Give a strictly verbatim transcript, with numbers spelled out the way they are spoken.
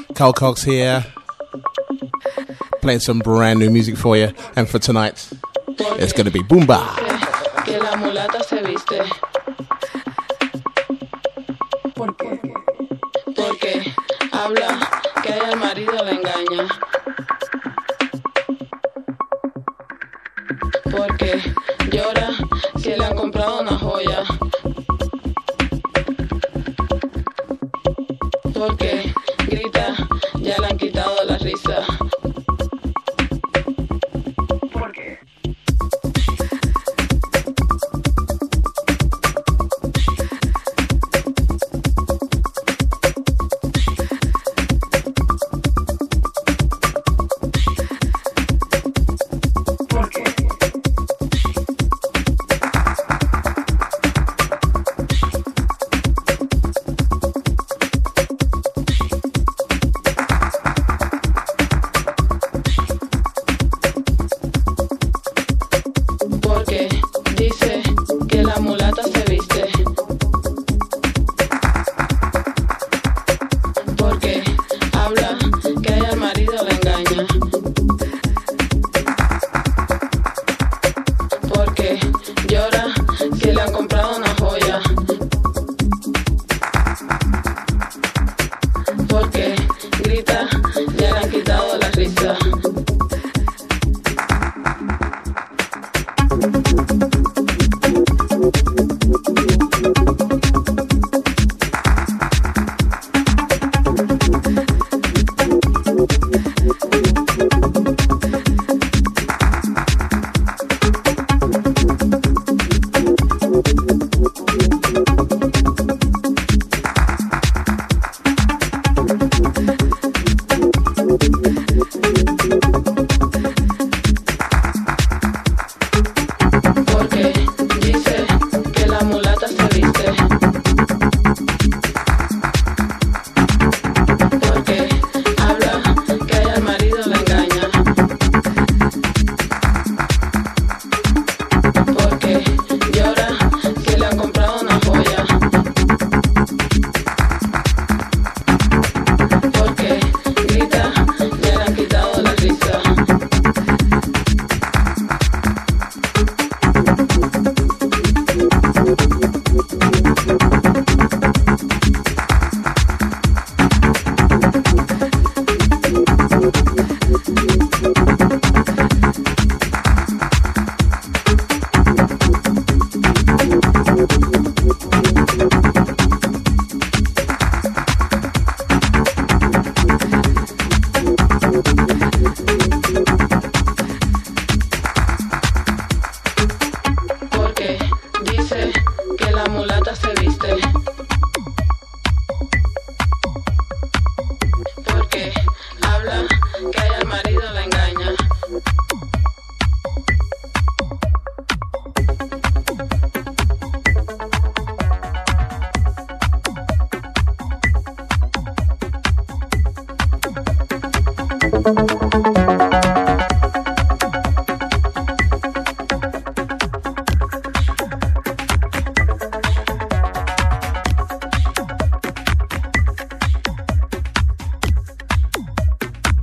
Carl Cox here, playing some brand new music for you, and for tonight, it's going to be Boomba. Que la mulata se viste. ¿Por qué? Porque habla que ella al marido le engaña. Porque llora si le han comprado una joya. Porque grita, ya le han quitado la risa. ¿Por qué? ¿Por qué? Porque dice que la mulata se viste. Porque habla que ella al marido le engaña. Porque llora si le han comprado una joya. Porque grita,